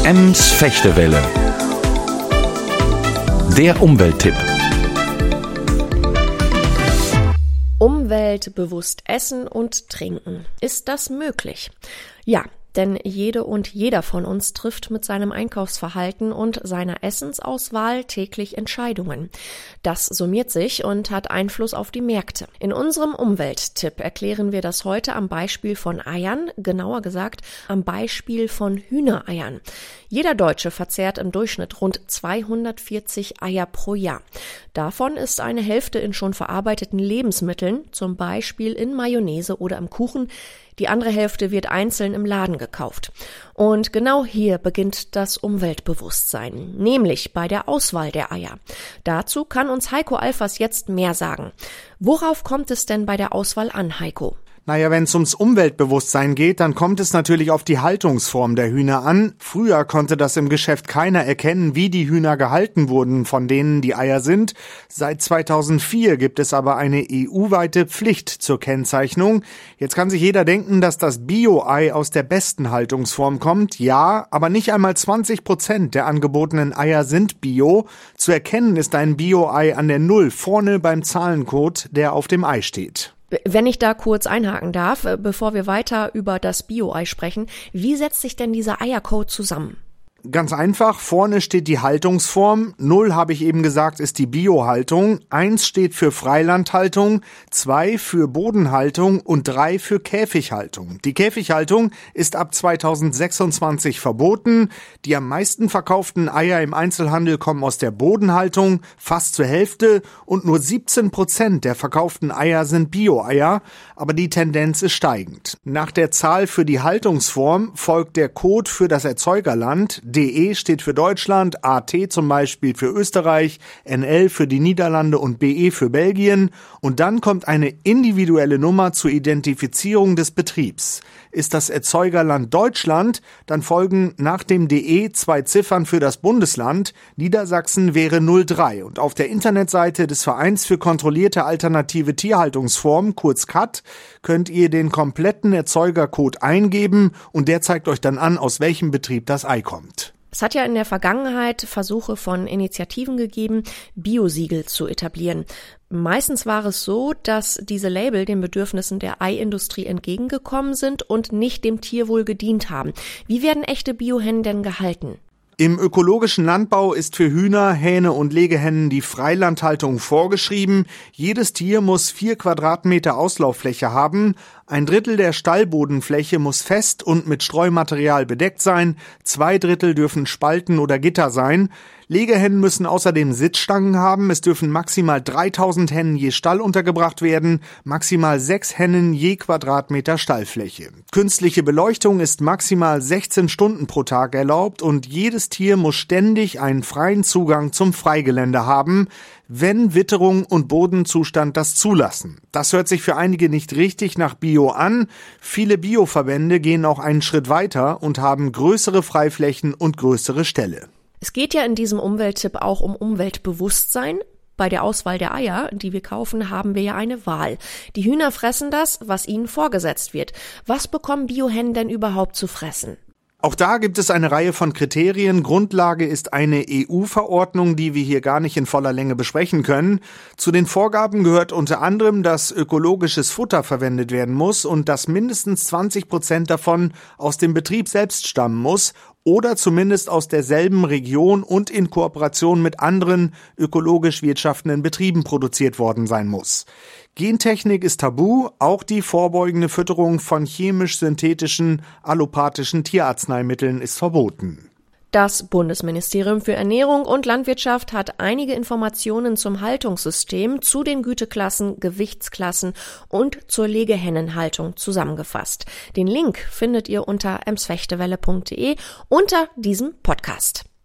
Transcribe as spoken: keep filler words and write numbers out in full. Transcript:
Ems Fechtewelle. Der Umwelttipp. Umweltbewusst essen und trinken. Ist das möglich? Ja. Denn jede und jeder von uns trifft mit seinem Einkaufsverhalten und seiner Essensauswahl täglich Entscheidungen. Das summiert sich und hat Einfluss auf die Märkte. In unserem Umwelttipp erklären wir das heute am Beispiel von Eiern, genauer gesagt am Beispiel von Hühnereiern. Jeder Deutsche verzehrt im Durchschnitt rund zweihundertvierzig Eier pro Jahr. Davon ist eine Hälfte in schon verarbeiteten Lebensmitteln, zum Beispiel in Mayonnaise oder im Kuchen. Die andere Hälfte wird einzeln im Laden gekauft. Und genau hier beginnt das Umweltbewusstsein, nämlich bei der Auswahl der Eier. Dazu kann uns Heiko Alfers jetzt mehr sagen. Worauf kommt es denn bei der Auswahl an, Heiko? Naja, wenn es ums Umweltbewusstsein geht, dann kommt es natürlich auf die Haltungsform der Hühner an. Früher konnte das im Geschäft keiner erkennen, wie die Hühner gehalten wurden, von denen die Eier sind. Seit zweitausendvier gibt es aber eine E U-weite Pflicht zur Kennzeichnung. Jetzt kann sich jeder denken, dass das Bio-Ei aus der besten Haltungsform kommt. Ja, aber nicht einmal zwanzig Prozent der angebotenen Eier sind Bio. Zu erkennen ist ein Bio-Ei an der Null vorne beim Zahlencode, der auf dem Ei steht. Wenn ich da kurz einhaken darf, bevor wir weiter über das Bio-Ei sprechen, wie setzt sich denn dieser Eiercode zusammen? Ganz einfach, vorne steht die Haltungsform, null habe ich eben gesagt, ist die Biohaltung, eins steht für Freilandhaltung, zwei für Bodenhaltung und drei für Käfighaltung. Die Käfighaltung ist ab zweitausendsechsundzwanzig verboten. Die am meisten verkauften Eier im Einzelhandel kommen aus der Bodenhaltung, fast zur Hälfte, und nur siebzehn Prozent der verkauften Eier sind Bio-Eier, aber die Tendenz ist steigend. Nach der Zahl für die Haltungsform folgt der Code für das Erzeugerland. D E steht für Deutschland, A T zum Beispiel für Österreich, N L für die Niederlande und B E für Belgien. Und dann kommt eine individuelle Nummer zur Identifizierung des Betriebs. Ist das Erzeugerland Deutschland, dann folgen nach dem D E zwei Ziffern für das Bundesland. Niedersachsen wäre null drei. Und auf der Internetseite des Vereins für kontrollierte alternative Tierhaltungsformen, kurz C A T, könnt ihr den kompletten Erzeugercode eingeben und der zeigt euch dann an, aus welchem Betrieb das Ei kommt. Es hat ja in der Vergangenheit Versuche von Initiativen gegeben, Biosiegel zu etablieren. Meistens war es so, dass diese Label den Bedürfnissen der Eiindustrie entgegengekommen sind und nicht dem Tierwohl gedient haben. Wie werden echte Biohennen denn gehalten? Im ökologischen Landbau ist für Hühner, Hähne und Legehennen die Freilandhaltung vorgeschrieben. Jedes Tier muss vier Quadratmeter Auslauffläche haben. Ein Drittel der Stallbodenfläche muss fest und mit Streumaterial bedeckt sein. Zwei Drittel dürfen Spalten oder Gitter sein. Legehennen müssen außerdem Sitzstangen haben. Es dürfen maximal dreitausend Hennen je Stall untergebracht werden, maximal sechs Hennen je Quadratmeter Stallfläche. Künstliche Beleuchtung ist maximal sechzehn Stunden pro Tag erlaubt und jedes Tier muss ständig einen freien Zugang zum Freigelände haben, wenn Witterung und Bodenzustand das zulassen. Das hört sich für einige nicht richtig nach Bio an. Viele Bioverbände gehen auch einen Schritt weiter und haben größere Freiflächen und größere Ställe. Es geht ja in diesem Umwelttipp auch um Umweltbewusstsein. Bei der Auswahl der Eier, die wir kaufen, haben wir ja eine Wahl. Die Hühner fressen das, was ihnen vorgesetzt wird. Was bekommen Biohennen denn überhaupt zu fressen? Auch da gibt es eine Reihe von Kriterien. Grundlage ist eine E U-Verordnung, die wir hier gar nicht in voller Länge besprechen können. Zu den Vorgaben gehört unter anderem, dass ökologisches Futter verwendet werden muss und dass mindestens zwanzig Prozent davon aus dem Betrieb selbst stammen muss oder zumindest aus derselben Region und in Kooperation mit anderen ökologisch wirtschaftenden Betrieben produziert worden sein muss. Gentechnik ist tabu, auch die vorbeugende Fütterung von chemisch-synthetischen, allopathischen Tierarzneimitteln ist verboten. Das Bundesministerium für Ernährung und Landwirtschaft hat einige Informationen zum Haltungssystem, zu den Güteklassen, Gewichtsklassen und zur Legehennenhaltung zusammengefasst. Den Link findet ihr unter emsfechtewelle punkt de unter diesem Podcast.